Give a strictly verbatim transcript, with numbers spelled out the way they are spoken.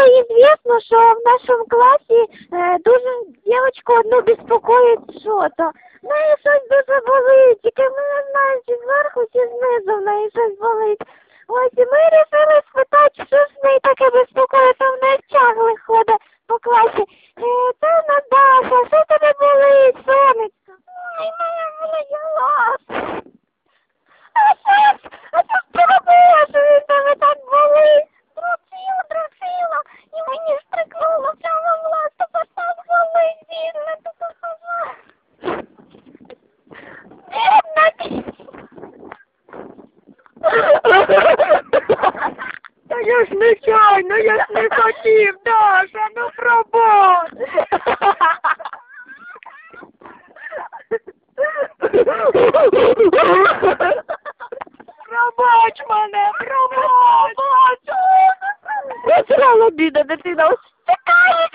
известно, що в нашому класі е, дуже дівчинку одну безпокоїть що-то. В неї щось дуже болить, тільки ми не знаємо, чи зверху, чи знизу в неї щось болить. Ось, і ми вирішили спитати, що ж в неї таке безпокоїть, а в неї чагли ходить по класі. Е, це Наташа, що тебе болить, сонечко? Ой, мене болить голова. А що? А що ж ти робила, що він тебе так болить? Дрочила, дрочила, і мені штрикнуло прямо в глаз, тепер так болить, бідна, тепер пожалуйста. Бідна ти. Та я ж нечайно, я ж не хотів, Даша, ну пробач. Пробач мене, пробач. Почала біда, дитина ось чекає.